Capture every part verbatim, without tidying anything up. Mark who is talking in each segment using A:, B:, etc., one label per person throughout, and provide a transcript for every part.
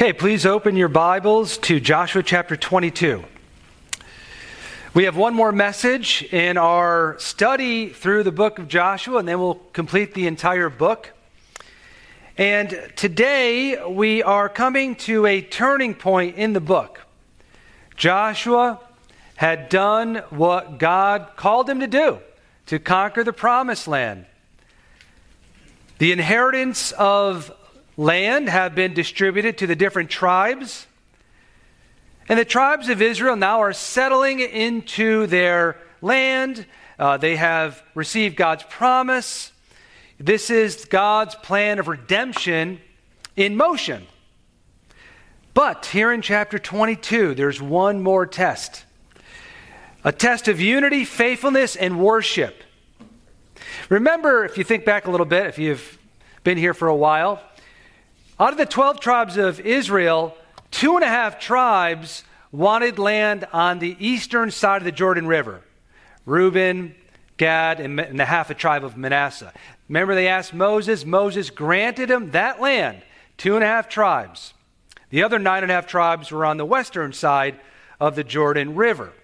A: Okay, please open your Bibles to Joshua chapter twenty-two. We have one more message in our study through the book of Joshua, and then we'll complete the entire book. And today we are coming to a turning point in the book. Joshua had done what God called him to do, to conquer the promised land. The inheritance of land have been distributed to the different tribes. And the tribes of Israel now are settling into their land. Uh, they have received God's promise. This is God's plan of redemption in motion. But here in chapter twenty-two, there's one more test. A test of unity, faithfulness, and worship. Remember, if you think back a little bit, if you've been here for a while, out of the twelve tribes of Israel, two and a half tribes wanted land on the eastern side of the Jordan River. Reuben, Gad, and the half a tribe of Manasseh. Remember, they asked Moses. Moses granted them that land, two and a half tribes. The other nine and a half tribes were on the western side of the Jordan River.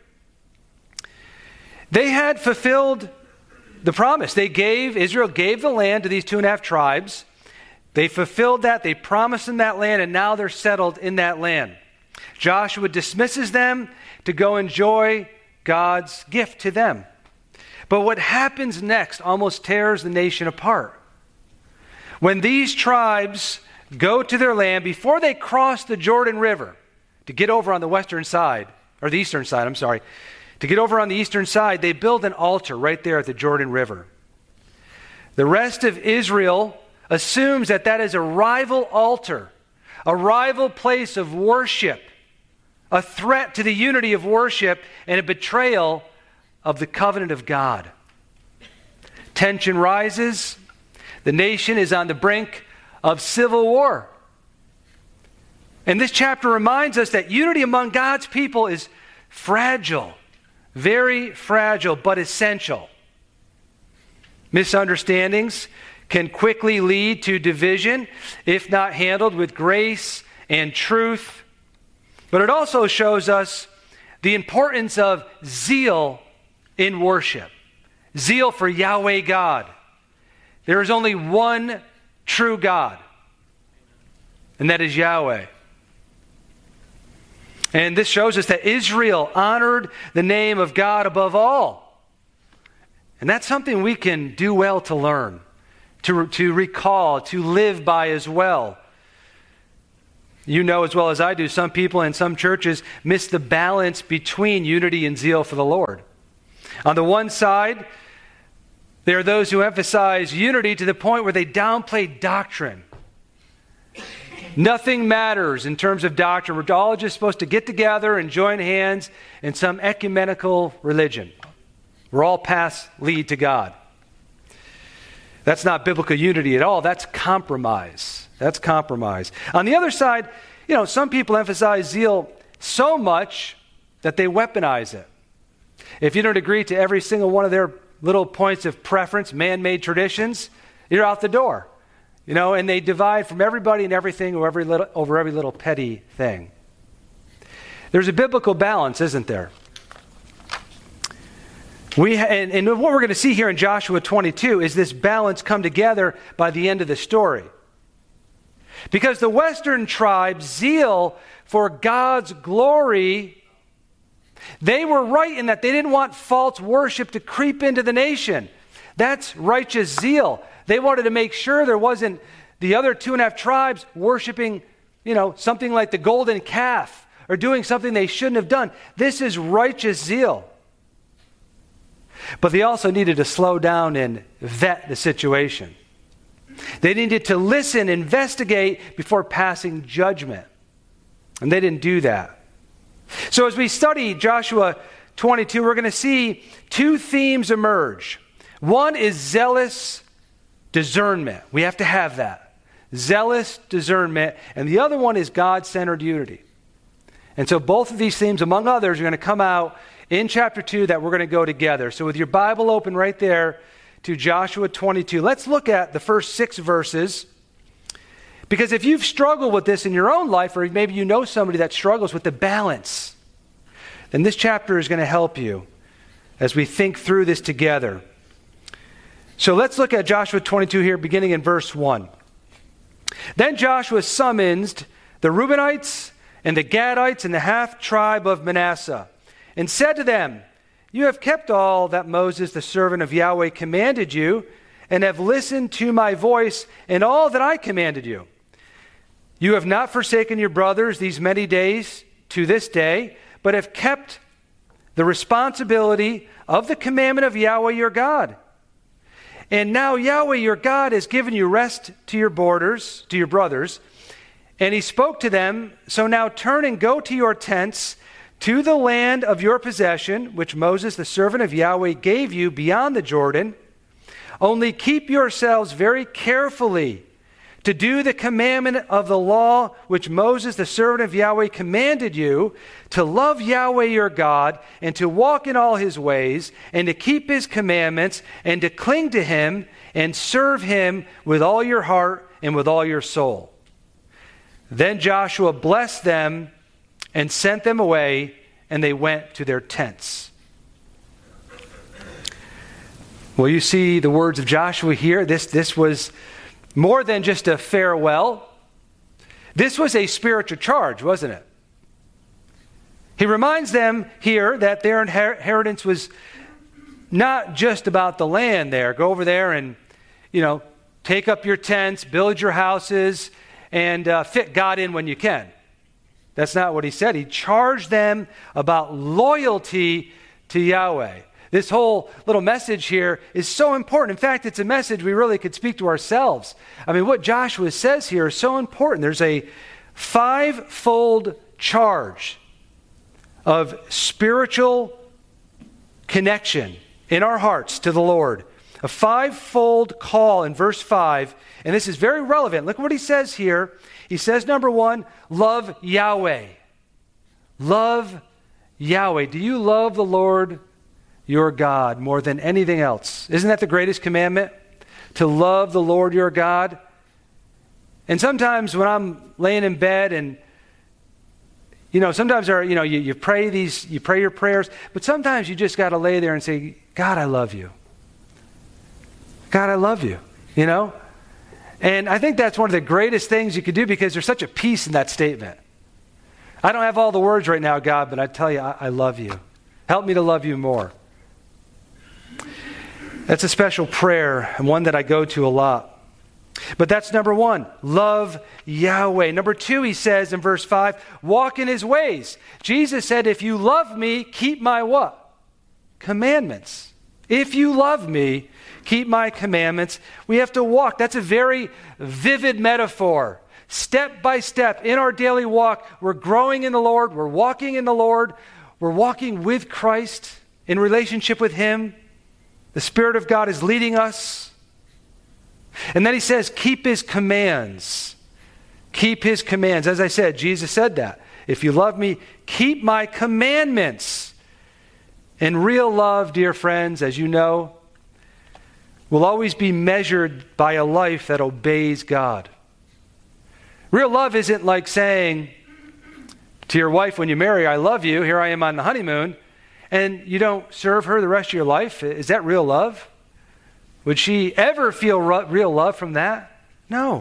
A: They had fulfilled the promise. They gave, Israel gave the land to these two and a half tribes. They fulfilled that. They promised them that land, and now they're settled in that land. Joshua dismisses them to go enjoy God's gift to them. But what happens next almost tears the nation apart. When these tribes go to their land, before they cross the Jordan River to get over on the western side, or the eastern side, I'm sorry, to get over on the eastern side, they build an altar right there at the Jordan River. The rest of Israel assumes that that is a rival altar, a rival place of worship, a threat to the unity of worship, and a betrayal of the covenant of God. Tension rises. The nation is on the brink of civil war. And this chapter reminds us that unity among God's people is fragile, very fragile, but essential. Misunderstandings can quickly lead to division if not handled with grace and truth. But it also shows us the importance of zeal in worship. Zeal for Yahweh God. There is only one true God, and that is Yahweh. And this shows us that Israel honored the name of God above all. And that's something we can do well to learn. To, to recall, to live by as well. You know as well as I do, some people in some churches miss the balance between unity and zeal for the Lord. On the one side, there are those who emphasize unity to the point where they downplay doctrine. Nothing matters in terms of doctrine. We're all just supposed to get together and join hands in some ecumenical religion. We're all paths lead to God. That's not biblical unity at all. That's compromise. That's compromise. On the other side, you know, some people emphasize zeal so much that they weaponize it. If you don't agree to every single one of their little points of preference, man-made traditions, you're out the door. You know, and they divide from everybody and everything over every little, over every little petty thing. There's a biblical balance, isn't there? We ha- and, and what we're going to see here in Joshua twenty-two is this balance come together by the end of the story. Because the western tribe's zeal for God's glory, they were right in that they didn't want false worship to creep into the nation. That's righteous zeal. They wanted to make sure there wasn't the other two and a half tribes worshiping, you know, something like the golden calf or doing something they shouldn't have done. This is righteous zeal. But they also needed to slow down and vet the situation. They needed to listen, investigate before passing judgment. And they didn't do that. So as we study Joshua twenty-two, we're going to see two themes emerge. One is zealous discernment. We have to have that. Zealous discernment. And the other one is God-centered unity. And so both of these themes, among others, are going to come out in chapter two that we're going to go together. So with your Bible open right there to Joshua twenty-two, let's look at the first six verses. Because if you've struggled with this in your own life, or maybe you know somebody that struggles with the balance, then this chapter is going to help you as we think through this together. So let's look at Joshua twenty-two here, beginning in verse one. Then Joshua summoned the Reubenites and the Gadites and the half tribe of Manasseh, and said to them, "You have kept all that Moses, the servant of Yahweh, commanded you, and have listened to my voice and all that I commanded you. You have not forsaken your brothers these many days to this day, but have kept the responsibility of the commandment of Yahweh your God. And now Yahweh your God has given you rest to your borders, to your brothers." And he spoke to them, "So now turn and go to your tents, to the land of your possession, which Moses, the servant of Yahweh, gave you beyond the Jordan. Only keep yourselves very carefully to do the commandment of the law which Moses, the servant of Yahweh, commanded you, to love Yahweh your God, and to walk in all his ways, and to keep his commandments, and to cling to him, and serve him with all your heart and with all your soul." Then Joshua blessed them and sent them away, and they went to their tents. Well, you see the words of Joshua here. This, this was more than just a farewell. This was a spiritual charge, wasn't it? He reminds them here that their inheritance was not just about the land there. Go over there and, you know, take up your tents, build your houses, and uh, fit God in when you can. That's not what he said. He charged them about loyalty to Yahweh. This whole little message here is so important. In fact, it's a message we really could speak to ourselves. I mean, what Joshua says here is so important. There's a five-fold charge of spiritual connection in our hearts to the Lord. A five-fold call in verse five, and this is very relevant. Look what he says here. He says, number one, love Yahweh. Love Yahweh. Do you love the Lord your God more than anything else? Isn't that the greatest commandment? To love the Lord your God? And sometimes when I'm laying in bed and, you know, sometimes our, you know, you, you pray these, you pray your prayers, but sometimes you just got to lay there and say, "God, I love you. God, I love you," you know? And I think that's one of the greatest things you could do, because there's such a peace in that statement. I don't have all the words right now, God, but I tell you, I, I love you. Help me to love you more. That's a special prayer, and one that I go to a lot. But that's number one, love Yahweh. Number two, he says in verse five, walk in his ways. Jesus said, if you love me, keep my what? Commandments. If you love me, keep my commandments. We have to walk. That's a very vivid metaphor. Step by step in our daily walk, we're growing in the Lord. We're walking in the Lord. We're walking with Christ in relationship with him. The Spirit of God is leading us. And then he says, keep his commands. Keep his commands. As I said, Jesus said that. If you love me, keep my commandments. And real love, dear friends, as you know, will always be measured by a life that obeys God. Real love isn't like saying to your wife when you marry, I love you, here I am on the honeymoon, and you don't serve her the rest of your life. Is that real love? Would she ever feel real love from that? No.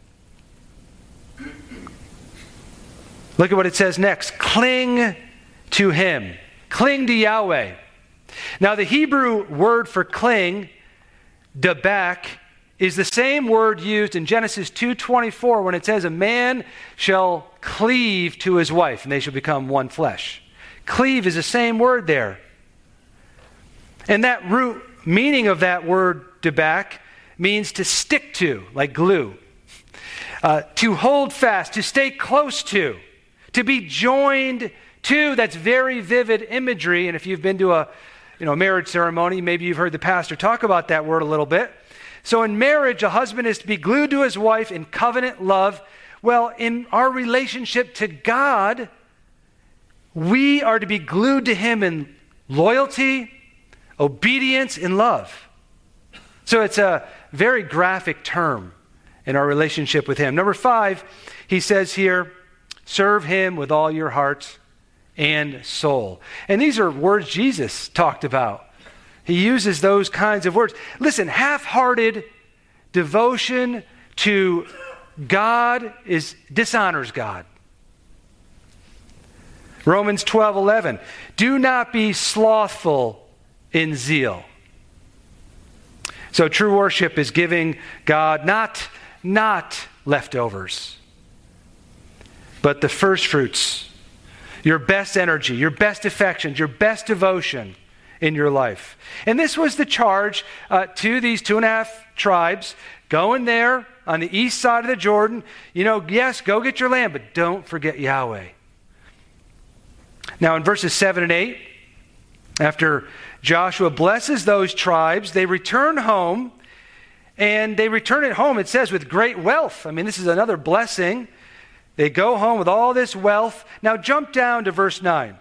A: Look at what it says next. Cling to him. Cling to Yahweh. Now the Hebrew word for cling, dabak, is the same word used in Genesis two twenty-four when it says a man shall cleave to his wife and they shall become one flesh. Cleave is the same word there. And that root meaning of that word dabak means to stick to, like glue. Uh, to hold fast, to stay close to, to be joined to. That's very vivid imagery. And if you've been to a you know, marriage ceremony, maybe you've heard the pastor talk about that word a little bit. So in marriage, a husband is to be glued to his wife in covenant love. Well, in our relationship to God, we are to be glued to him in loyalty, obedience, and love. So it's a very graphic term. in our relationship with him. Number five, he says here, serve him with all your heart and soul. And these are words Jesus talked about. He uses those kinds of words. Listen, half-hearted devotion to God is dishonors God. Romans twelve eleven, do not be slothful in zeal. So true worship is giving God not, not leftovers, but the first fruits, your best energy, your best affections, your best devotion in your life. And this was the charge uh, to these two and a half tribes. Go in there on the east side of the Jordan. You know, yes, go get your land, but don't forget Yahweh. Now in verses seven and eight, after Joshua blesses those tribes, they return home, and they return it home, it says, with great wealth. I mean, this is another blessing. They go home with all this wealth. Now jump down to verse nine.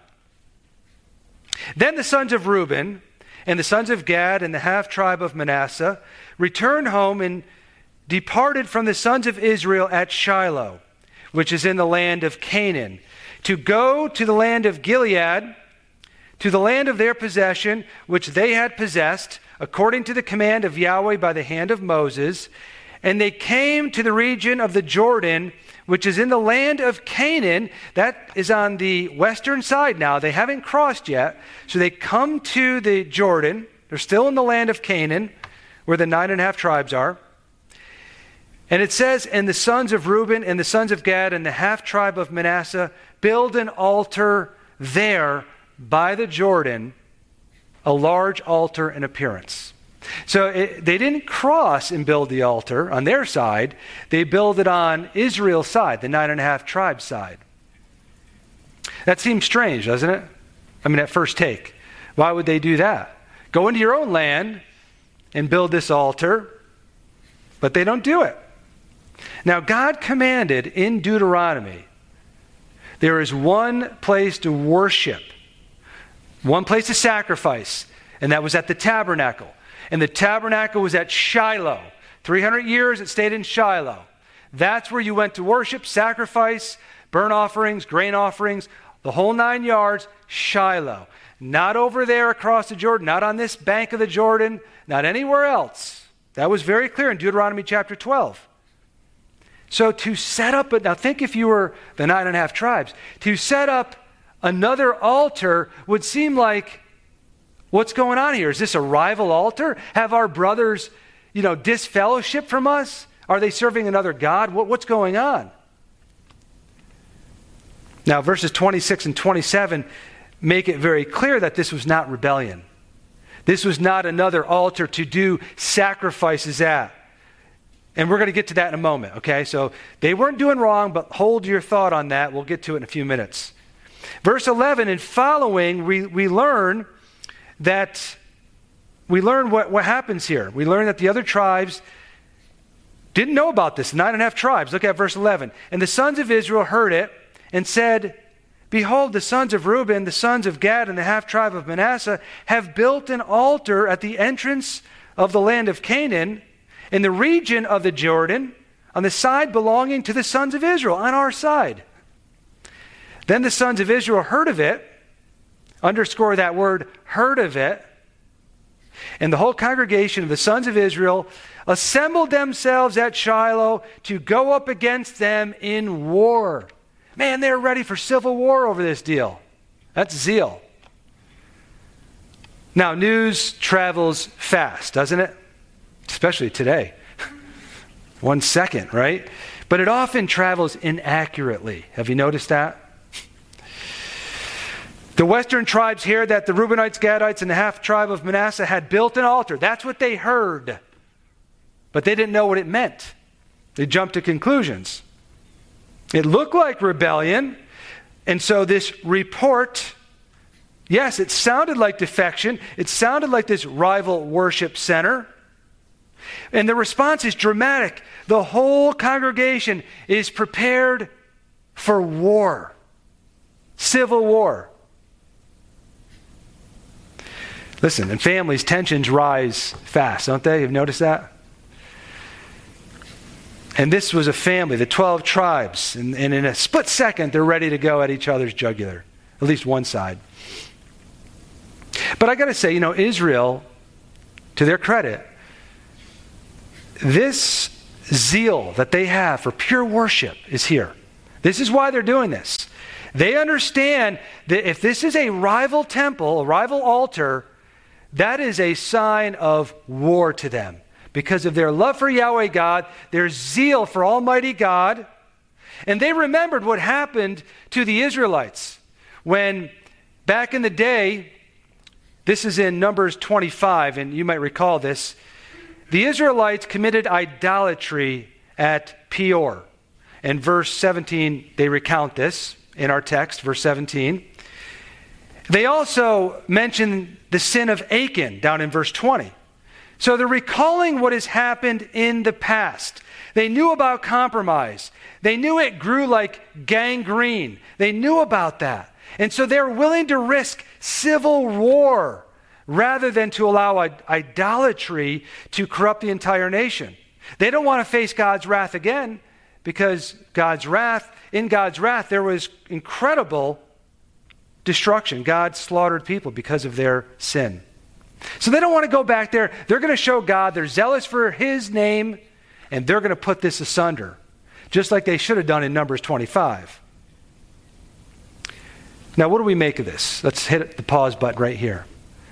A: Then the sons of Reuben and the sons of Gad and the half-tribe of Manasseh returned home and departed from the sons of Israel at Shiloh, which is in the land of Canaan, to go to the land of Gilead, to the land of their possession, which they had possessed, according to the command of Yahweh by the hand of Moses. And they came to the region of the Jordan, which is in the land of Canaan. That is on the western side now. They haven't crossed yet. So they come to the Jordan. They're still in the land of Canaan, where the nine and a half tribes are. And it says, and the sons of Reuben and the sons of Gad and the half tribe of Manasseh build an altar there by the Jordan, a large altar in appearance. So it, they didn't cross and build the altar on their side. They build it on Israel's side, the nine and a half tribe side. That seems strange, doesn't it? I mean, at first take. Why would they do that? Go into your own land and build this altar, but they don't do it. Now, God commanded in Deuteronomy, there is one place to worship, one place to sacrifice, and that was at the tabernacle. And the tabernacle was at Shiloh. three hundred years it stayed in Shiloh. That's where you went to worship, sacrifice, burnt offerings, grain offerings, the whole nine yards, Shiloh. Not over there across the Jordan, not on this bank of the Jordan, not anywhere else. That was very clear in Deuteronomy chapter twelve. So to set up, now think if you were the nine and a half tribes, to set up another altar would seem like, what's going on here? Is this a rival altar? Have our brothers, you know, disfellowship from us? Are they serving another god? What, what's going on? Now, verses twenty-six and twenty-seven make it very clear that this was not rebellion. This was not another altar to do sacrifices at. And we're going to get to that in a moment, okay? So they weren't doing wrong, but hold your thought on that. We'll get to it in a few minutes. Verse eleven and following, we, we learn that we learn what, what happens here. We learn that the other tribes didn't know about this, nine and a half tribes. Look at verse eleven. And the sons of Israel heard it and said, behold, the sons of Reuben, the sons of Gad, and the half tribe of Manasseh have built an altar at the entrance of the land of Canaan, in the region of the Jordan, on the side belonging to the sons of Israel, on our side. Then the sons of Israel heard of it, underscore that word, heard of it, and the whole congregation of the sons of Israel assembled themselves at Shiloh to go up against them in war. Man, they're ready for civil war over this deal. That's zeal. Now, news travels fast, doesn't it? Especially today. One second, right? But it often travels inaccurately. Have you noticed that? The western tribes hear that the Reubenites, Gadites, and the half tribe of Manasseh had built an altar. That's what they heard. But they didn't know what it meant. They jumped to conclusions. It looked like rebellion. And so this report, yes, it sounded like defection. It sounded like this rival worship center. And the response is dramatic. The whole congregation is prepared for war. Civil war. Listen, in families, tensions rise fast, don't they? You've noticed that? And this was a family, the twelve tribes. And, and in a split second, they're ready to go at each other's jugular, at least one side. But I got to say, you know, Israel, to their credit, this zeal that they have for pure worship is here. This is why they're doing this. They understand that if this is a rival temple, a rival altar, that is a sign of war to them. Because of their love for Yahweh God, their zeal for Almighty God. And they remembered what happened to the Israelites when back in the day, this is in Numbers twenty-five, and you might recall this, the Israelites committed idolatry at Peor. In verse seventeen, they recount this in our text, verse seventeen. They also mention the sin of Achan down in verse twenty. So they're recalling what has happened in the past. They knew about compromise. They knew it grew like gangrene. They knew about that. And so they're willing to risk civil war rather than to allow idolatry to corrupt the entire nation. They don't want to face God's wrath again because God's wrath, in God's wrath, there was incredible destruction. God slaughtered people because of their sin. So they don't want to go back there. They're going to show God they're zealous for His name, and they're going to put this asunder, just like they should have done in Numbers twenty-five. Now, what do we make of this? Let's hit the pause button right here.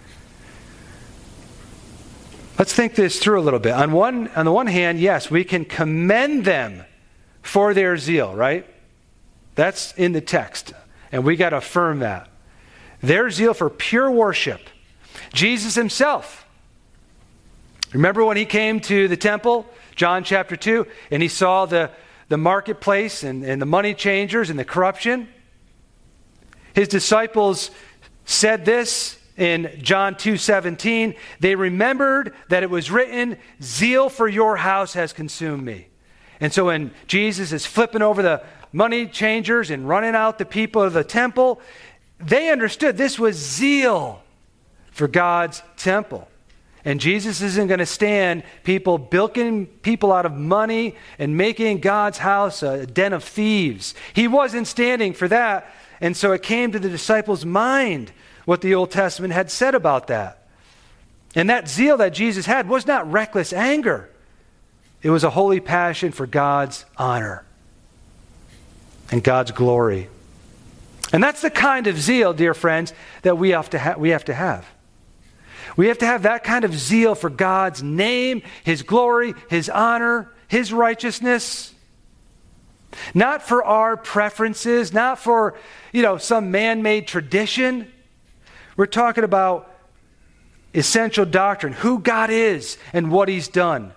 A: Let's think this through a little bit. On one, on the one hand, yes, we can commend them for their zeal, right? That's in the text, and we got to affirm that. Their zeal for pure worship. Jesus himself. Remember when he came to the temple, John chapter two, and he saw the, the marketplace and, and the money changers and the corruption? His disciples said this in John two seventeen. They remembered that it was written, "Zeal for your house has consumed me." And so when Jesus is flipping over the money changers and running out the people of the temple, they understood this was zeal for God's temple. And Jesus isn't going to stand people bilking people out of money and making God's house a den of thieves. He wasn't standing for that. And so it came to the disciples' mind what the Old Testament had said about that. And that zeal that Jesus had was not reckless anger. It was a holy passion for God's honor and God's glory. And that's the kind of zeal, dear friends, that we have to ha- we have to have. We have to have that kind of zeal for God's name, His glory, His honor, His righteousness. Not for our preferences, not for, you know, some man-made tradition. We're talking about essential doctrine, who God is and what He's done.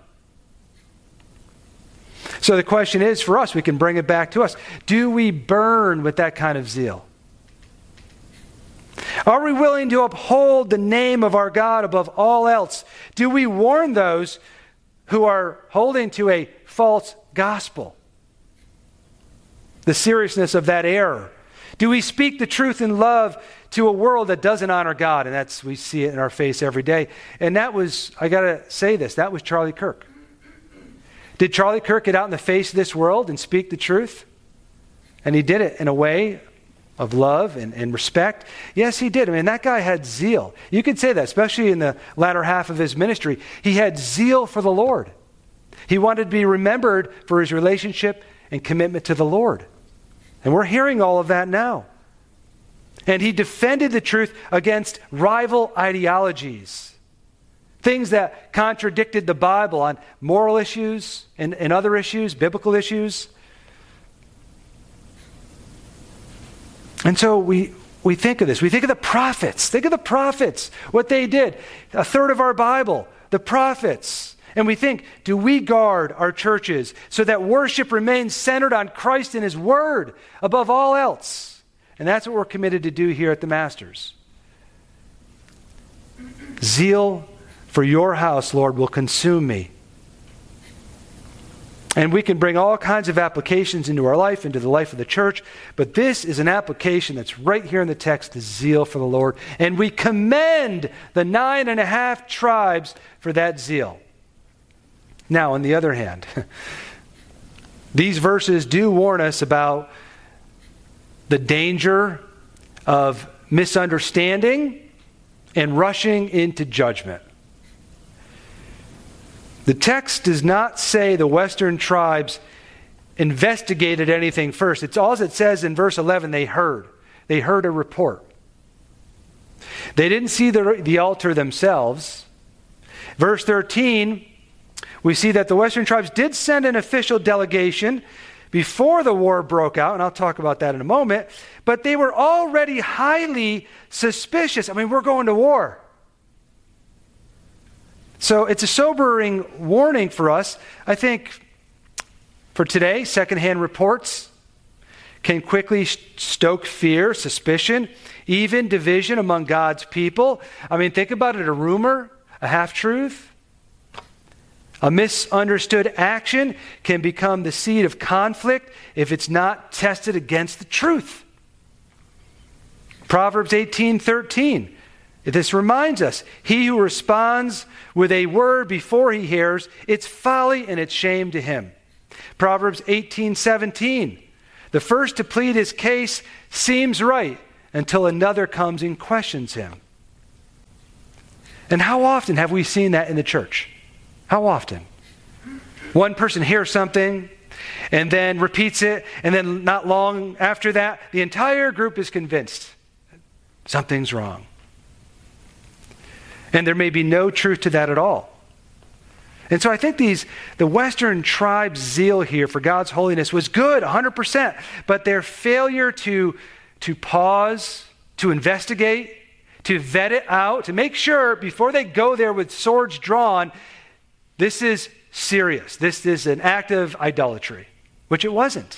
A: So the question is for us, we can bring it back to us. Do we burn with that kind of zeal? Are we willing to uphold the name of our God above all else? Do we warn those who are holding to a false gospel? The seriousness of that error. Do we speak the truth in love to a world that doesn't honor God? And that's, we see it in our face every day. And that was, I got to say this, that was Charlie Kirk. Did Charlie Kirk get out in the face of this world and speak the truth? And he did it in a way of love and, and respect. Yes, he did. I mean, that guy had zeal. You could say that, especially in the latter half of his ministry. He had zeal for the Lord. He wanted to be remembered for his relationship and commitment to the Lord. And we're hearing all of that now. And he defended the truth against rival ideologies. Things that contradicted the Bible on moral issues and, and other issues, biblical issues. And so we, we think of this. We think of the prophets. Think of the prophets, what they did. A third of our Bible, the prophets. And we think, do we guard our churches so that worship remains centered on Christ and His Word above all else? And that's what we're committed to do here at the Masters. Zeal for your house, Lord, will consume me. And we can bring all kinds of applications into our life, into the life of the church. But this is an application that's right here in the text, the zeal for the Lord. And we commend the nine and a half tribes for that zeal. Now, on the other hand, These verses do warn us about the danger of misunderstanding and rushing into judgment. The text does not say the Western tribes investigated anything first. It's all it says in verse eleven, they heard. They heard a report. They didn't see the, the altar themselves. Verse thirteen, we see that the Western tribes did send an official delegation before the war broke out, and I'll talk about that in a moment, but they were already highly suspicious. I mean, we're going to war. So it's a sobering warning for us. I think for today, secondhand reports can quickly stoke fear, suspicion, even division among God's people. I mean, think about it, a rumor, a half-truth, a misunderstood action can become the seed of conflict if it's not tested against the truth. Proverbs eighteen thirteen. This reminds us, he who responds with a word before he hears, it's folly and it's shame to him. Proverbs eighteen seventeen. The first to plead his case seems right until another comes and questions him. And how often have we seen that in the church? How often? One person hears something and then repeats it, and then not long after that, the entire group is convinced something's wrong. And there may be no truth to that at all. And so I think these the Western tribes' zeal here for God's holiness was good, one hundred percent. But their failure to, to pause, to investigate, to vet it out, to make sure before they go there with swords drawn, this is serious. This is an act of idolatry, which it wasn't.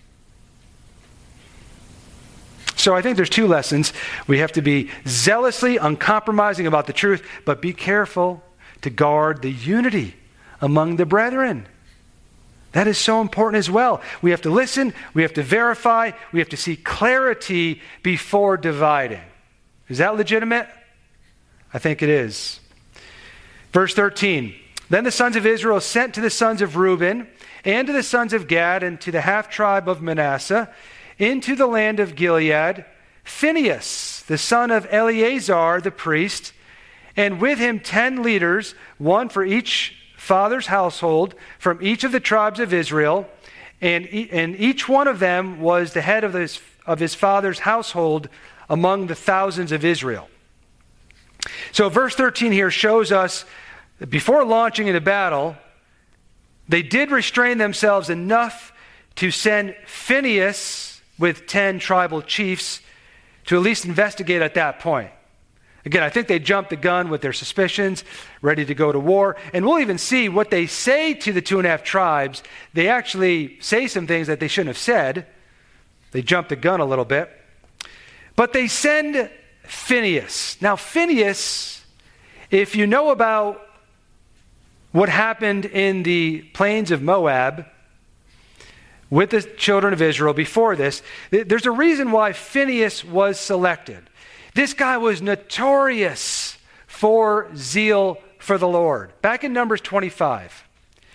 A: So I think there's two lessons. We have to be zealously uncompromising about the truth, but be careful to guard the unity among the brethren. That is so important as well. We have to listen, we have to verify, we have to see clarity before dividing. Is that legitimate? I think it is. Verse thirteen. Then the sons of Israel sent to the sons of Reuben and to the sons of Gad and to the half-tribe of Manasseh into the land of Gilead, Phinehas, the son of Eleazar the priest, and with him ten leaders, one for each father's household, from each of the tribes of Israel, and, e- and each one of them was the head of his, of his father's household among the thousands of Israel. So verse thirteen here shows us that before launching into battle, they did restrain themselves enough to send Phinehas with ten tribal chiefs to at least investigate at that point. Again, I think they jumped the gun with their suspicions, ready to go to war. And we'll even see what they say to the two and a half tribes. They actually say some things that they shouldn't have said. They jumped the gun a little bit. But they send Phinehas. Now, Phinehas, if you know about what happened in the plains of Moab with the children of Israel before this, there's a reason why Phinehas was selected. This guy was notorious for zeal for the Lord. Back in Numbers twenty-five,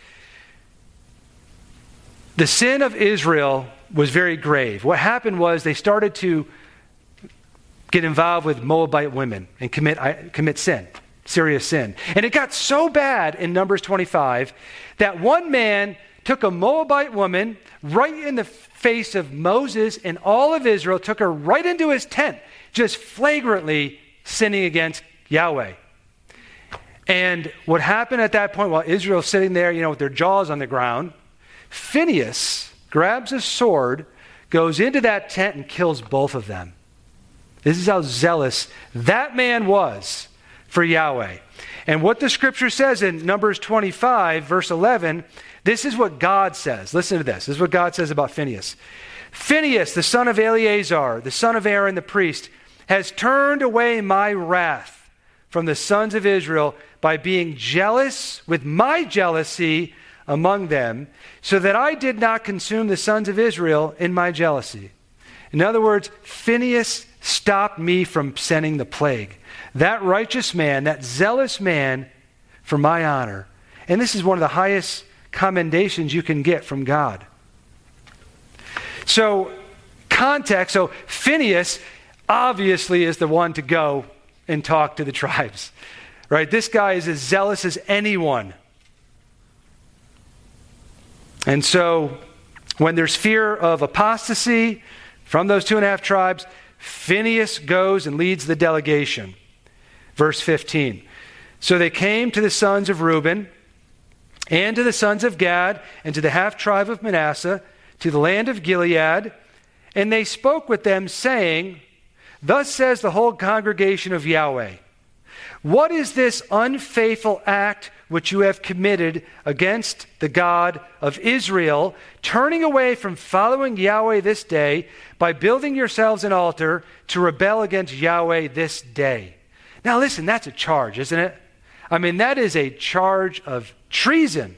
A: the sin of Israel was very grave. What happened was they started to get involved with Moabite women and commit, commit sin, serious sin. And it got so bad in Numbers twenty-five that one man took a Moabite woman right in the face of Moses and all of Israel, took her right into his tent, just flagrantly sinning against Yahweh. And what happened at that point, while Israel's sitting there, you know, with their jaws on the ground, Phinehas grabs a sword, goes into that tent and kills both of them. This is how zealous that man was for Yahweh. And what the scripture says in Numbers twenty-five, verse eleven, this is what God says. Listen to this. This is what God says about Phinehas. Phinehas, the son of Eleazar, the son of Aaron the priest, has turned away my wrath from the sons of Israel by being jealous with my jealousy among them, so that I did not consume the sons of Israel in my jealousy. In other words, Phinehas stopped me from sending the plague. That righteous man, that zealous man, for my honor. And this is one of the highest commendations you can get from God. So, context, so Phinehas obviously is the one to go and talk to the tribes, right? This guy is as zealous as anyone. And so, when there's fear of apostasy from those two and a half tribes, Phinehas goes and leads the delegation. Verse fifteen. So they came to the sons of Reuben, and to the sons of Gad, and to the half tribe of Manasseh, to the land of Gilead, and they spoke with them, saying, Thus says the whole congregation of Yahweh, what is this unfaithful act which you have committed against the God of Israel, turning away from following Yahweh this day by building yourselves an altar to rebel against Yahweh this day? Now listen, that's a charge, isn't it? I mean, that is a charge of treason.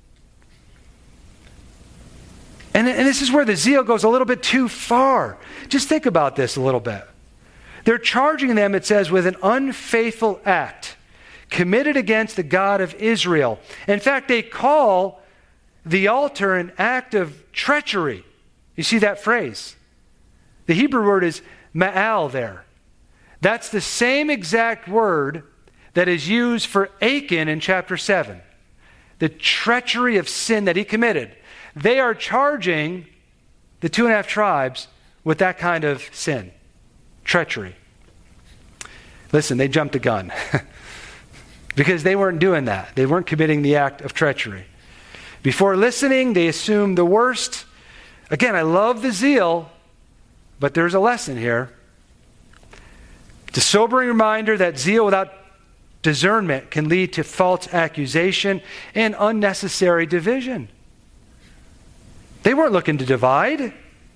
A: And, and this is where the zeal goes a little bit too far. Just think about this a little bit. They're charging them, it says, with an unfaithful act committed against the God of Israel. In fact, they call the altar an act of treachery. You see that phrase? The Hebrew word is ma'al there. That's the same exact word that is used for Achan in chapter seven. The treachery of sin that he committed. They are charging the two and a half tribes with that kind of sin. Treachery. Listen, they jumped the gun. Because they weren't doing that. They weren't committing the act of treachery. Before listening, they assumed the worst. Again, I love the zeal, but there's a lesson here. It's a sobering reminder that zeal without discernment can lead to false accusation and unnecessary division. They weren't looking to divide.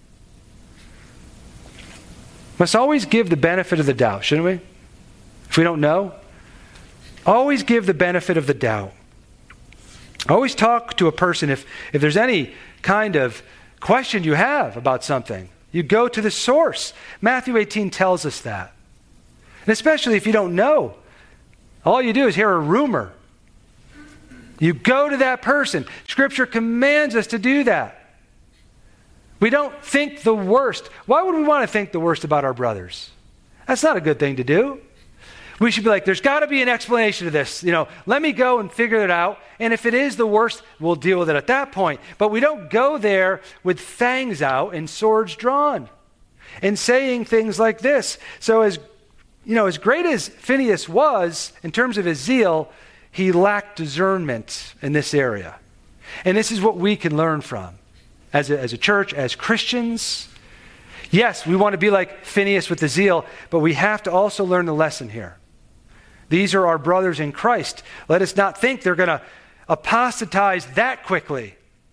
A: Must always give the benefit of the doubt, shouldn't we? If we don't know, always give the benefit of the doubt. Always talk to a person if, if there's any kind of question you have about something. You go to the source. Matthew eighteen tells us that. And especially if you don't know, all you do is hear a rumor. You go to that person. Scripture commands us to do that. We don't think the worst. Why would we want to think the worst about our brothers? That's not a good thing to do. We should be like, there's got to be an explanation to this. You know, let me go and figure it out. And if it is the worst, we'll deal with it at that point. But we don't go there with fangs out and swords drawn and saying things like this. So as, you know, as great as Phinehas was in terms of his zeal, he lacked discernment in this area. And this is what we can learn from as a, as a church, as Christians. Yes, we want to be like Phinehas with the zeal, but we have to also learn the lesson here. These are our brothers in Christ. Let us not think they're going to apostatize that quickly.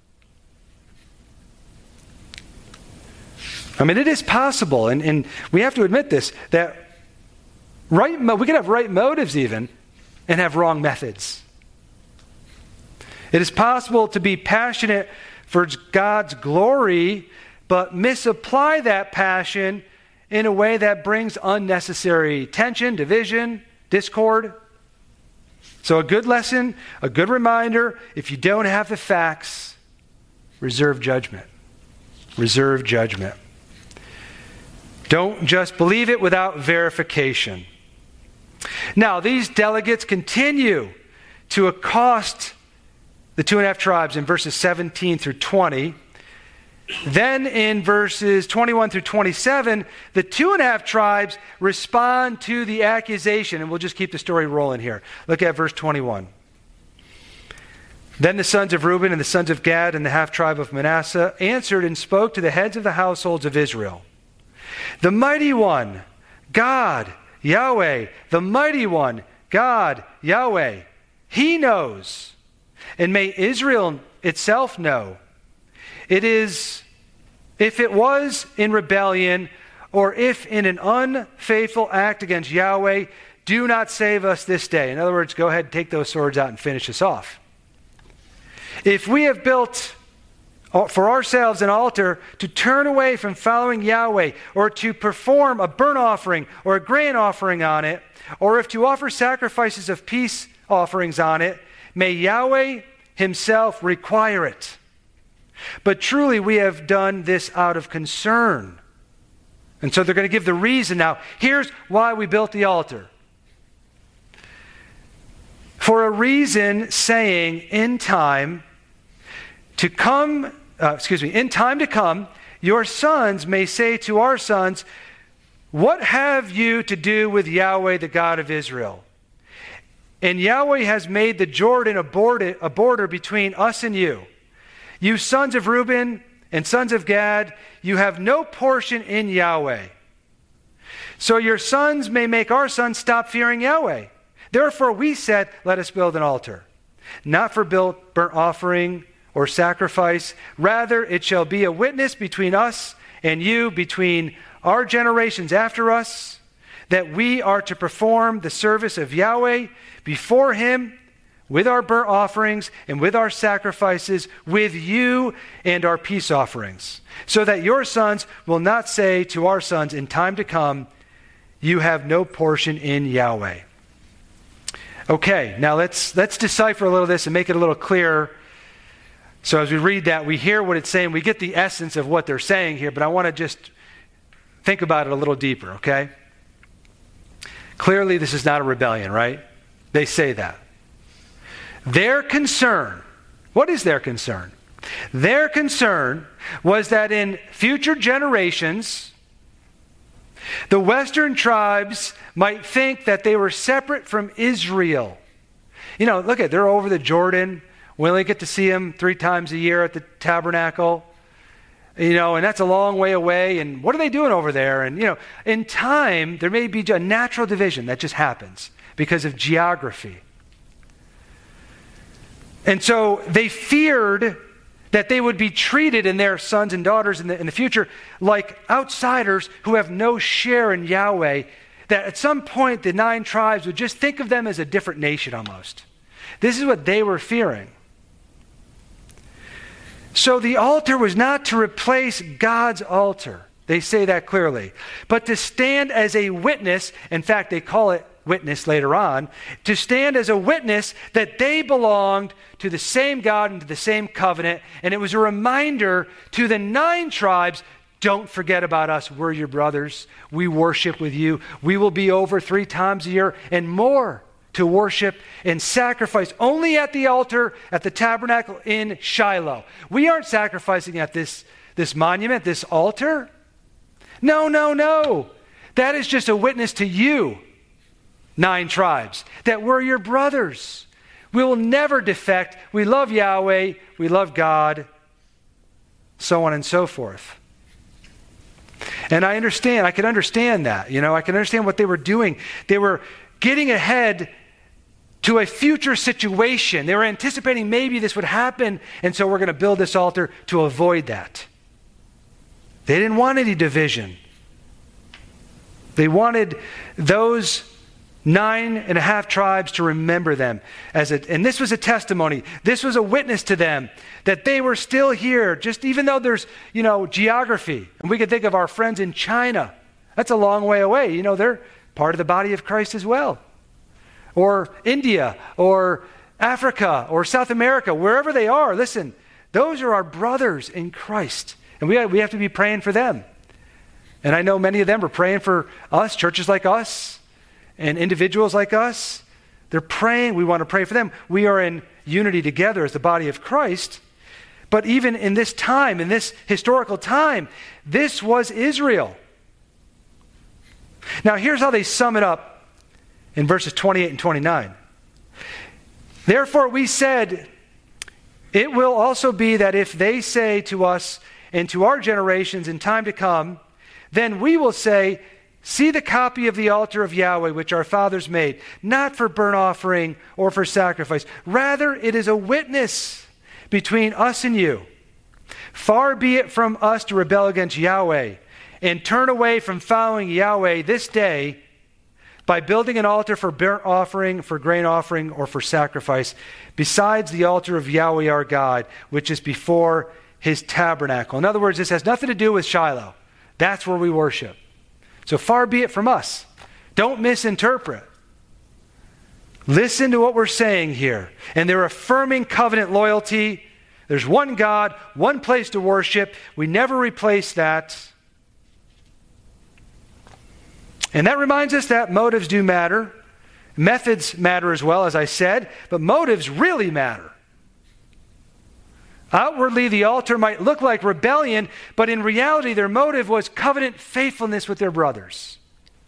A: I mean, it is possible, and, and we have to admit this, that right mo- we can have right motives even and have wrong methods. It is possible to be passionate for God's glory, but misapply that passion in a way that brings unnecessary tension, division, discord. So a good lesson, a good reminder, if you don't have the facts, reserve judgment. Reserve judgment. Don't just believe it without verification. Now, these delegates continue to accost the two and a half tribes in verses seventeen through twenty. Then in verses twenty-one through twenty-seven, the two and a half tribes respond to the accusation. And we'll just keep the story rolling here. Look at verse twenty-one. Then the sons of Reuben and the sons of Gad and the half tribe of Manasseh answered and spoke to the heads of the households of Israel. The mighty one, God, Yahweh, the mighty one, God, Yahweh, He knows. And may Israel itself know. It is, if it was in rebellion, or if in an unfaithful act against Yahweh, do not save us this day. In other words, go ahead and take those swords out and finish us off. If we have built for ourselves an altar to turn away from following Yahweh, or to perform a burnt offering or a grain offering on it, or if to offer sacrifices of peace offerings on it, may Yahweh Himself require it. But truly we have done this out of concern. And so they're going to give the reason now. Here's why we built the altar. For a reason saying, in time to come, uh, excuse me, in time to come, your sons may say to our sons, what have you to do with Yahweh, the God of Israel? And Yahweh has made the Jordan a border, a border between us and you. You sons of Reuben and sons of Gad, you have no portion in Yahweh. So your sons may make our sons stop fearing Yahweh. Therefore we said, let us build an altar, not for built burnt offering or sacrifice. Rather, it shall be a witness between us and you, between our generations after us, that we are to perform the service of Yahweh before him with our burnt offerings and with our sacrifices, with you and our peace offerings, so that your sons will not say to our sons in time to come, you have no portion in Yahweh. Okay, now let's let's decipher a little of this and make it a little clearer. So as we read that, we hear what it's saying. We get the essence of what they're saying here, but I want to just think about it a little deeper, okay? Clearly, this is not a rebellion, right? They say that. Their concern, what is their concern? Their concern was that in future generations, the Western tribes might think that they were separate from Israel. You know, look at, they're over the Jordan. We only get to see them three times a year at the tabernacle. You know, and that's a long way away. And what are they doing over there? And, you know, in time, there may be a natural division that just happens because of geography. And so they feared that they would be treated in their sons and daughters in the, in the future like outsiders who have no share in Yahweh, that at some point the nine tribes would just think of them as a different nation almost. This is what they were fearing. So the altar was not to replace God's altar. They say that clearly. But to stand as a witness, in fact, they call it witness later on, to stand as a witness that they belonged to the same God and to the same covenant. And it was a reminder to the nine tribes, don't forget about us. We're your brothers. We worship with you. We will be over three times a year and more to worship and sacrifice only at the altar at the tabernacle in Shiloh. We aren't sacrificing at this, this monument, this altar. No, no, no. That is just a witness to you, nine tribes, that we're your brothers. We will never defect. We love Yahweh. We love God, so on and so forth. And I understand, I can understand that. You know, I can understand what they were doing. They were getting ahead to a future situation. They were anticipating maybe this would happen, and so we're going to build this altar to avoid that. They didn't want any division. They wanted those nine and a half tribes to remember them as a, and this was a testimony. This was a witness to them that they were still here, just even though there's, you know, geography. And we could think of our friends in China. That's a long way away. You know, they're part of the body of Christ as well. Or India, or Africa, or South America, wherever they are. Listen, those are our brothers in Christ. And we have, we have to be praying for them. And I know many of them are praying for us, churches like us, and individuals like us. They're praying. We want to pray for them. We are in unity together as the body of Christ. But even in this time, in this historical time, this was Israel. Now here's how they sum it up in verses twenty-eight and twenty-nine. Therefore we said, it will also be that if they say to us and to our generations in time to come, then we will say, see the copy of the altar of Yahweh which our fathers made, not for burnt offering or for sacrifice. Rather, it is a witness between us and you. Far be it from us to rebel against Yahweh and turn away from following Yahweh this day by building an altar for burnt offering, for grain offering, or for sacrifice, besides the altar of Yahweh our God, which is before his tabernacle. In other words, this has nothing to do with Shiloh. That's where we worship. So far be it from us. Don't misinterpret. Listen to what we're saying here. And they're affirming covenant loyalty There's one God, one place to worship. We never replace that. And that reminds us that motives do matter. Methods matter as well, as I said, but motives really matter. Outwardly, the altar might look like rebellion, but in reality, their motive was covenant faithfulness with their brothers.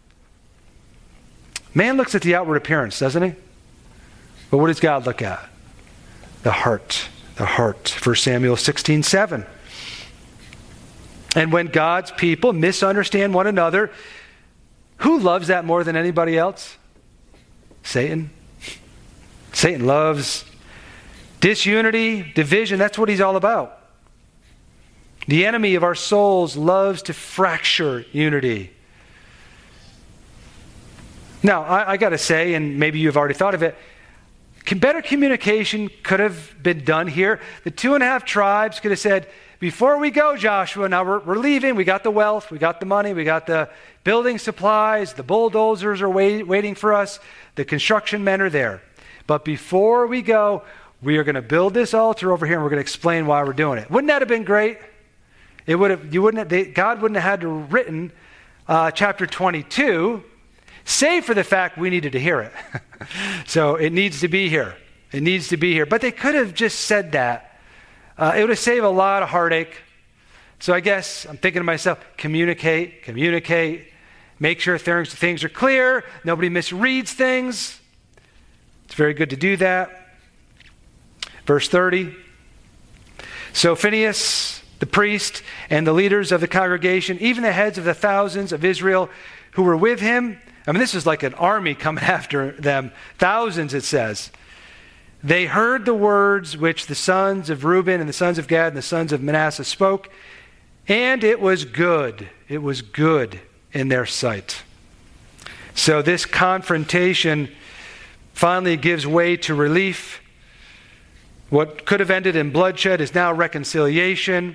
A: Man looks at the outward appearance, doesn't he? But what does God look at? The heart. The heart. First Samuel sixteen seven. And when God's people misunderstand one another, who loves that more than anybody else? Satan. Satan loves disunity, division. That's what he's all about. The enemy of our souls loves to fracture unity. Now, I, I got to say, and maybe you've already thought of it, better communication could have been done here. The two and a half tribes could have said, before we go, Joshua, now we're, we're leaving. We got the wealth, we got the money, we got the building supplies, the bulldozers are wait, waiting for us, the construction men are there. But before we go, we are going to build this altar over here, and we're going to explain why we're doing it. Wouldn't that have been great? It would have. You wouldn't. Have, they, God wouldn't have had to have written uh, chapter twenty-two, save for the fact we needed to hear it. So it needs to be here. It needs to be here. But they could have just said that. Uh, it would have saved a lot of heartache. So I guess I'm thinking to myself: communicate, communicate, make sure things things are clear. Nobody misreads things. It's very good to do that. Verse thirty, so Phinehas, the priest, and the leaders of the congregation, even the heads of the thousands of Israel who were with him, I mean, this is like an army coming after them, thousands it says. They heard the words which the sons of Reuben and the sons of Gad and the sons of Manasseh spoke, and it was good. It was good in their sight. So this confrontation finally gives way to relief. What could have ended in bloodshed is now reconciliation.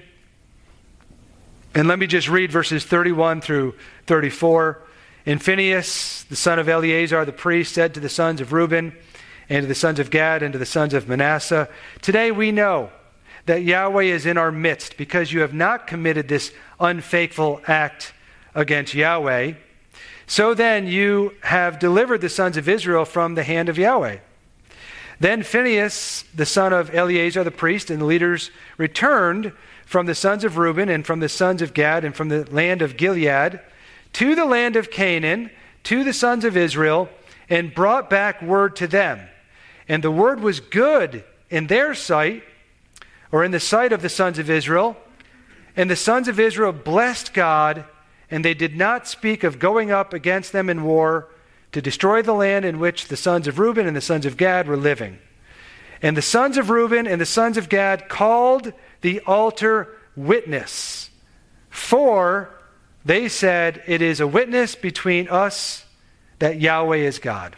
A: And let me just read verses thirty-one through thirty-four. And Phinehas, the son of Eleazar, the priest, said to the sons of Reuben and to the sons of Gad and to the sons of Manasseh, today we know that Yahweh is in our midst, because you have not committed this unfaithful act against Yahweh. So then you have delivered the sons of Israel from the hand of Yahweh. Then Phinehas, the son of Eleazar the priest, and the leaders returned from the sons of Reuben and from the sons of Gad and from the land of Gilead to the land of Canaan, to the sons of Israel, and brought back word to them. And the word was good in their sight, or in the sight of the sons of Israel. And the sons of Israel blessed God, and they did not speak of going up against them in war, to destroy the land in which the sons of Reuben and the sons of Gad were living. And the sons of Reuben and the sons of Gad called the altar witness, for they said, it is a witness between us that Yahweh is God.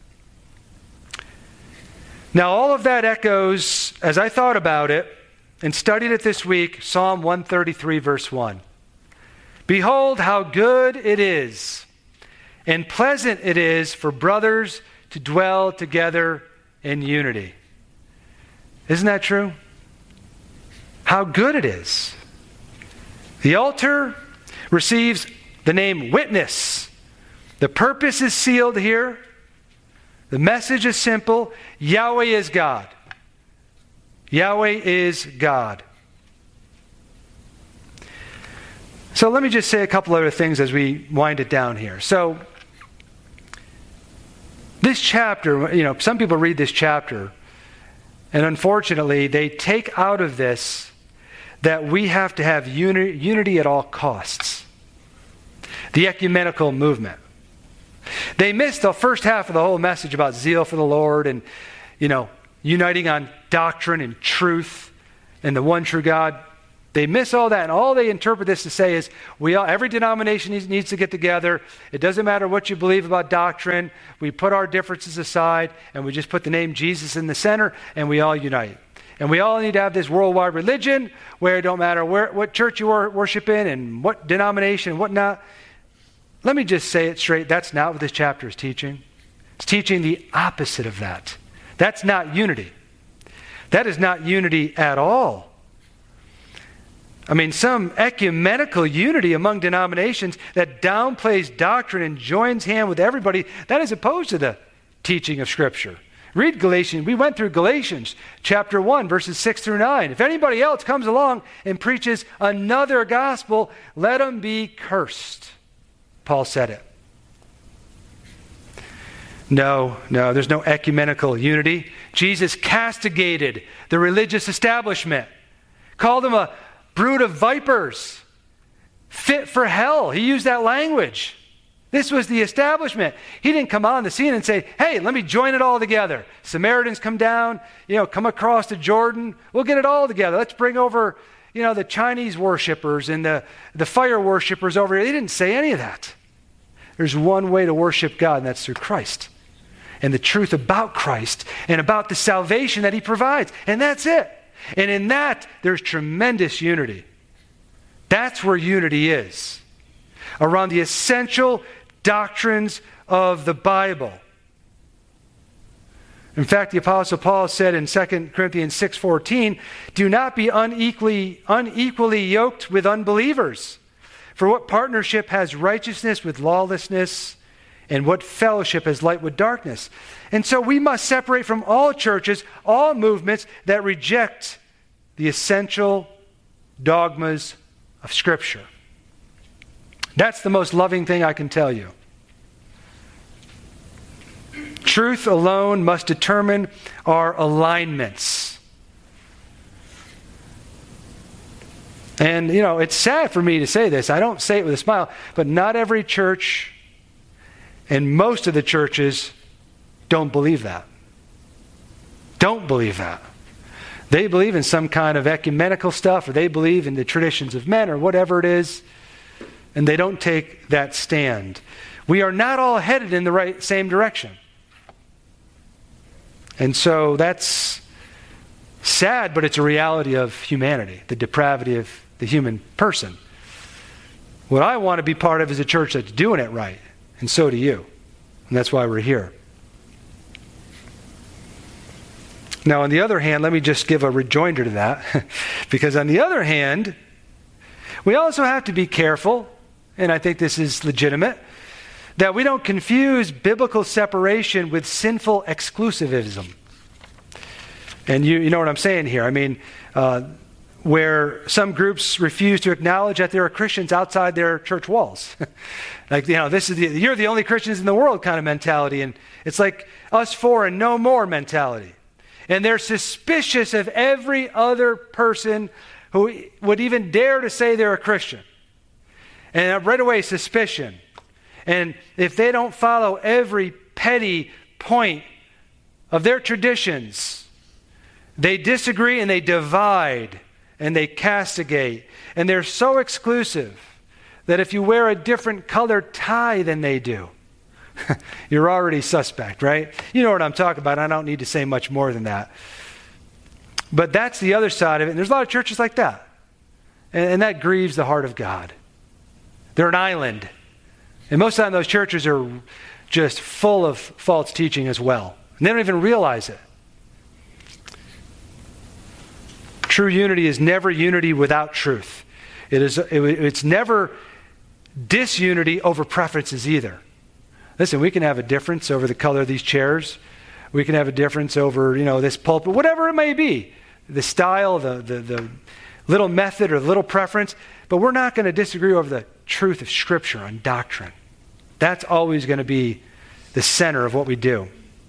A: Now all of that echoes, as I thought about it and studied it this week, Psalm one thirty-three verse one. Behold how good it is and pleasant it is for brothers to dwell together in unity. Isn't that true? How good it is. The altar receives the name witness. The purpose is sealed here. The message is simple. Yahweh is God. Yahweh is God. So let me just say a couple other things as we wind it down here. So this chapter, you know, some people read this chapter, and unfortunately they take out of this that we have to have uni- unity at all costs. The ecumenical movement. They missed the first half of the whole message about zeal for the Lord and, you know, uniting on doctrine and truth and the one true God. They miss all that, and all they interpret this to say is, we all, every denomination needs, needs to get together. It doesn't matter what you believe about doctrine. We put our differences aside, and we just put the name Jesus in the center, and we all unite. And we all need to have this worldwide religion where it don't matter where, what church you worship in and what denomination and whatnot. Let me just say it straight. That's not what this chapter is teaching. It's teaching the opposite of that. That's not unity. That is not unity at all. I mean, some ecumenical unity among denominations that downplays doctrine and joins hand with everybody, that is opposed to the teaching of Scripture. Read Galatians. We went through Galatians chapter one, verses six through nine. If anybody else comes along and preaches another gospel, let him be cursed. Paul said it. No, no, there's no ecumenical unity. Jesus castigated the religious establishment, called them a brood of vipers, fit for hell. He used that language. This was the establishment. He didn't come on the scene and say, hey, let me join it all together. Samaritans come down, you know, come across to Jordan. We'll get it all together. Let's bring over, you know, the Chinese worshipers and the, the fire worshipers over here. They didn't say any of that. There's one way to worship God, and that's through Christ. And the truth about Christ and about the salvation that he provides. And that's it. And in that, there's tremendous unity. That's where unity is. Around the essential doctrines of the Bible. In fact, the Apostle Paul said in Second Corinthians six fourteen, do not be unequally, unequally yoked with unbelievers. For what partnership has righteousness with lawlessness? And what fellowship has light with darkness? And so we must separate from all churches, all movements that reject the essential dogmas of Scripture. That's the most loving thing I can tell you. Truth alone must determine our alignments. And, you know, it's sad for me to say this. I don't say it with a smile, but not every church and most of the churches don't believe that. Don't believe that. They believe in some kind of ecumenical stuff, or they believe in the traditions of men, or whatever it is, and they don't take that stand. We are not all headed in the right same direction. And so that's sad, but it's a reality of humanity, the depravity of the human person. What I want to be part of is a church that's doing it right. And so do you. And that's why we're here. Now, on the other hand, let me just give a rejoinder to that. Because on the other hand, we also have to be careful, and I think this is legitimate, that we don't confuse biblical separation with sinful exclusivism. And you, you know what I'm saying here. I mean, uh, where some groups refuse to acknowledge that there are Christians outside their church walls. Like, you know, this is the, you're the only Christians in the world kind of mentality. And it's like us four and no more mentality. And they're suspicious of every other person who would even dare to say they're a Christian. And right away, suspicion. And if they don't follow every petty point of their traditions, they disagree and they divide and they castigate. And they're so exclusive that if you wear a different colored tie than they do, you're already suspect, right? You know what I'm talking about. I don't need to say much more than that. But that's the other side of it. And there's a lot of churches like that. And, and that grieves the heart of God. They're an island. And most of the time those churches are just full of false teaching as well. And they don't even realize it. True unity is never unity without truth. It is, it, it's never disunity over preferences either. Listen, we can have a difference over the color of these chairs. We can have a difference over, you know, this pulpit, whatever it may be. The style, the, the, the little method or little preference. But we're not going to disagree over the truth of Scripture and doctrine. That's always going to be the center of what we do.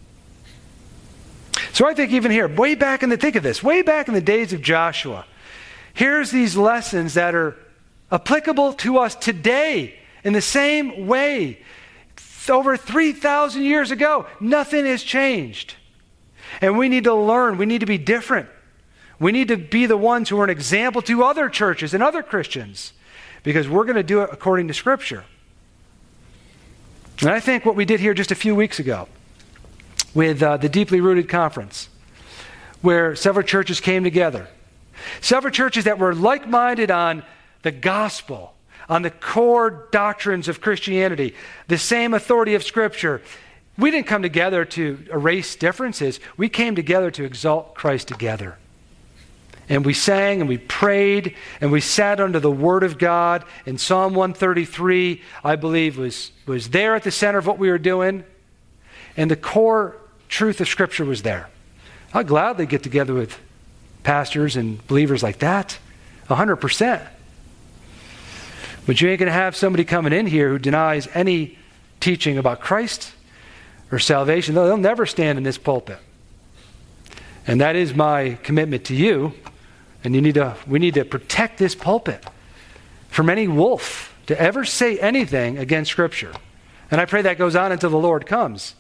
A: So I think even here, way back in the, think of this, way back in the days of Joshua, here's these lessons that are applicable to us today in the same way. Over three thousand years ago, nothing has changed. And we need to learn. We need to be different. We need to be the ones who are an example to other churches and other Christians, because we're going to do it according to Scripture. And I think what we did here just a few weeks ago with uh, the Deeply Rooted Conference, where several churches came together, several churches that were like-minded on the gospel, on the core doctrines of Christianity, the same authority of Scripture. We didn't come together to erase differences. We came together to exalt Christ together. And we sang and we prayed and we sat under the Word of God. And Psalm one thirty-three, I believe, was, was there at the center of what we were doing. And the core truth of Scripture was there. I'd gladly get together with pastors and believers like that, one hundred percent. But you ain't going to have somebody coming in here who denies any teaching about Christ or salvation. They'll, they'll never stand in this pulpit. And that is my commitment to you. And you need to, we need to protect this pulpit from any wolf to ever say anything against Scripture. And I pray that goes on until the Lord comes.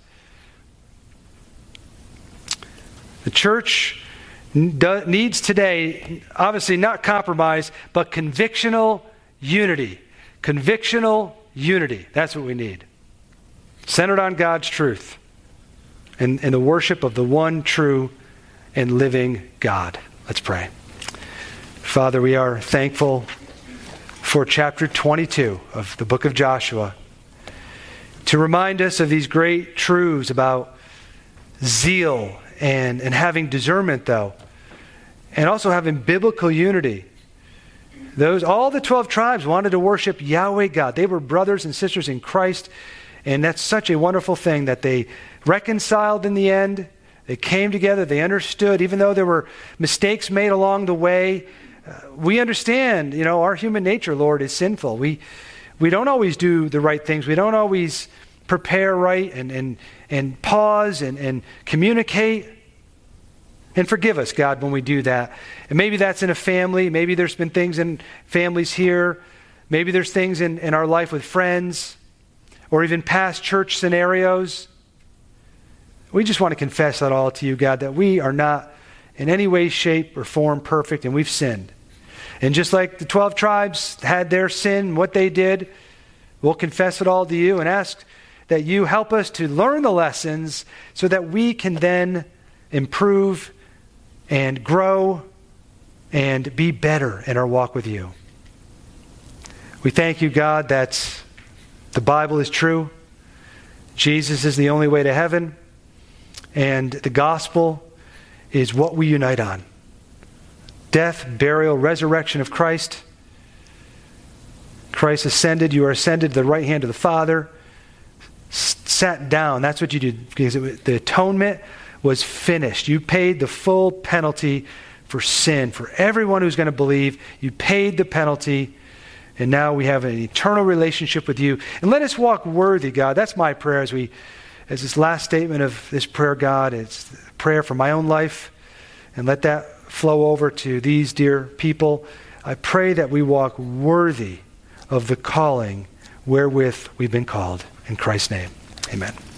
A: The church do, needs today, obviously not compromise, but convictional unity. Convictional unity. That's what we need. Centered on God's truth and, and the worship of the one true and living God. Let's pray. Father, we are thankful for chapter twenty-two of the book of Joshua to remind us of these great truths about zeal and, and having discernment, though, and also having biblical unity. Those, all the twelve tribes wanted to worship Yahweh God. They were brothers and sisters in Christ. And that's such a wonderful thing that they reconciled in the end. They came together. They understood, even though there were mistakes made along the way. Uh, we understand, you know, our human nature, Lord, is sinful. We we don't always do the right things. We don't always prepare right and and, and pause and, and communicate. And forgive us, God, when we do that. And maybe that's in a family. Maybe there's been things in families here. Maybe there's things in, in our life with friends, or even past church scenarios. We just want to confess that all to you, God, that we are not in any way, shape, or form perfect, and we've sinned. And just like the twelve tribes had their sin, what they did, we'll confess it all to you and ask that you help us to learn the lessons so that we can then improve and grow and be better in our walk with you. We thank you, God, that the Bible is true. Jesus is the only way to heaven. And the gospel is what we unite on. Death, burial, resurrection of Christ. Christ ascended. You are ascended to the right hand of the Father. S- sat down. That's what you did. Because it was, the atonement was finished. You paid the full penalty for sin. For everyone who's going to believe, you paid the penalty. And now we have an eternal relationship with you. And let us walk worthy, God. That's my prayer as we, as this last statement of this prayer, God. It's a prayer for my own life. And let that flow over to these dear people. I pray that we walk worthy of the calling wherewith we've been called. In Christ's name, amen.